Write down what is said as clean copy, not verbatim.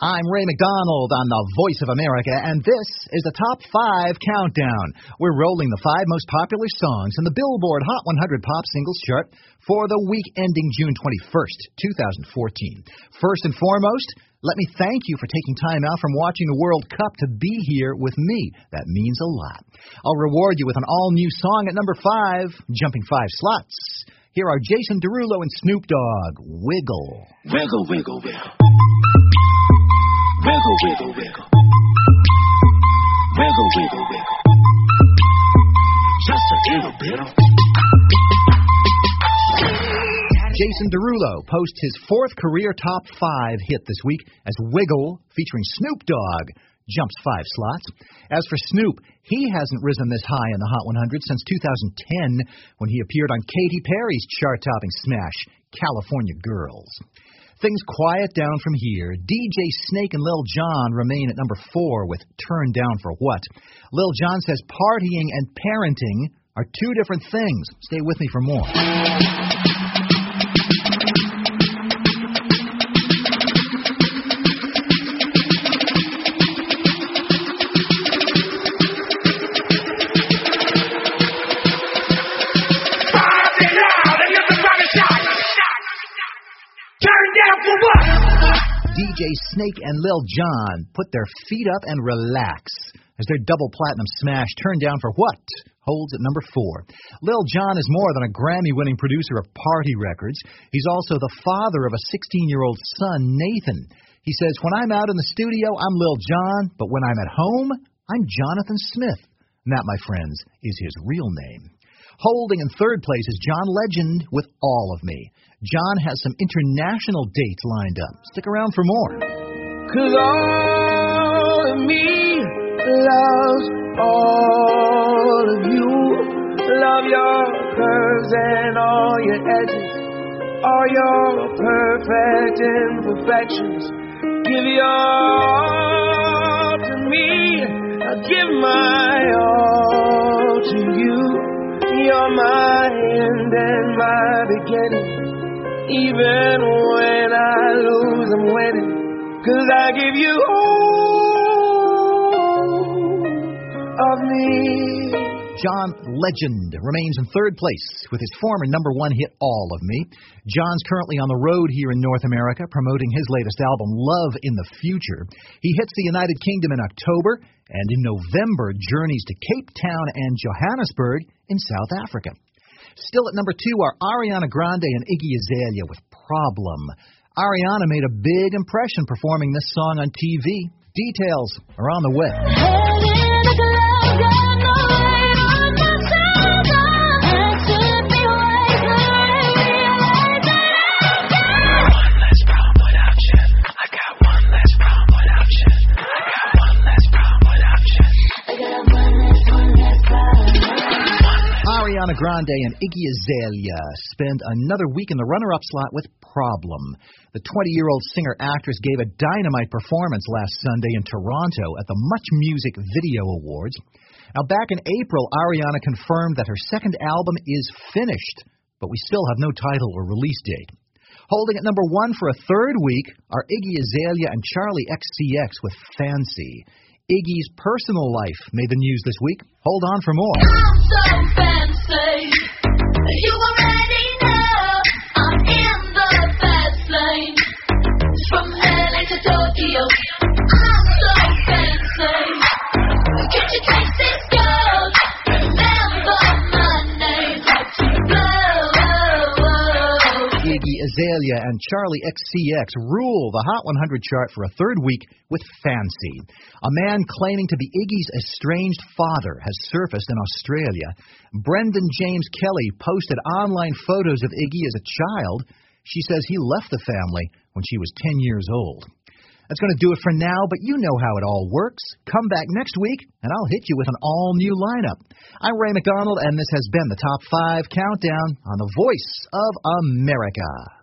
I'm Ray McDonald on the Voice of America, and this is the Top 5 Countdown. We're rolling the 5 most popular songs in the Billboard Hot 100 Pop Singles Chart for the week ending June 21st, 2014. First and foremost, let me thank you for taking time out from watching the World Cup to be here with me. That means a lot. I'll reward you with an all-new song at number 5, jumping 5 slots. Here are Jason Derulo and Snoop Dogg, Wiggle. Wiggle, wiggle, wiggle. Wiggle, wiggle, wiggle. Wiggle, wiggle, wiggle. Just a little bit. Jason Derulo posts his 4th career top 5 hit this week as Wiggle, featuring Snoop Dogg, jumps 5 slots. As for Snoop, he hasn't risen this high in the Hot 100 since 2010 when he appeared on Katy Perry's chart-topping smash, California Girls. Things quiet down from here. DJ Snake and Lil Jon remain at number 4 with Turn Down for What. Lil Jon says partying and parenting are 2 different things. Stay with me for more. DJ Snake and Lil Jon put their feet up and relax as their double platinum smash Turn Down for What holds at number 4. Lil Jon is more than a Grammy-winning producer of party records. He's also the father of a 16-year-old son, Nathan. He says, when I'm out in the studio, I'm Lil Jon, but when I'm at home, I'm Jonathan Smith. And that, my friends, is his real name. Holding in 3rd place is John Legend with All of Me. John has some international dates lined up. Stick around for more. 'Cause all of me loves all of you. Love your curves and all your edges, all your perfect imperfections. Give your all to me. I'll give my all to you. You're my end and my beginning. Even when I lose, I'm winning. 'Cause I give you all of me. John Legend remains in 3rd place with his former number 1 hit, All of Me. John's currently on the road here in North America promoting his latest album, Love in the Future. He hits the United Kingdom in October, and in November journeys to Cape Town and Johannesburg in South Africa. Still at number 2 are Ariana Grande and Iggy Azalea with Problem. Ariana made a big impression performing this song on TV. Details are on the way. Ariana Grande and Iggy Azalea spend another week in the runner-up slot with Problem. The 20-year-old singer-actress gave a dynamite performance last Sunday in Toronto at the Much Music Video Awards. Now, back in April, Ariana confirmed that her 2nd album is finished, but we still have no title or release date. Holding at number 1 for a 3rd week are Iggy Azalea and Charlie XCX with Fancy. Iggy's personal life made the news this week. Hold on for more. I'm so fancy. You already know I'm in the fast lane. From LA to Tokyo. I'm so fancy. Can't you taste this girl? Remember my name. Like to blow. Iggy Azalea and Charlie XCX rule the Hot 100 chart for a 3rd week with Fancy. A man claiming to be Iggy's estranged father has surfaced in Australia. Brendan James Kelly posted online photos of Iggy as a child. She says he left the family when she was 10 years old. That's going to do it for now, but you know how it all works. Come back next week, and I'll hit you with an all-new lineup. I'm Ray McDonald, and this has been the Top 5 Countdown on the Voice of America.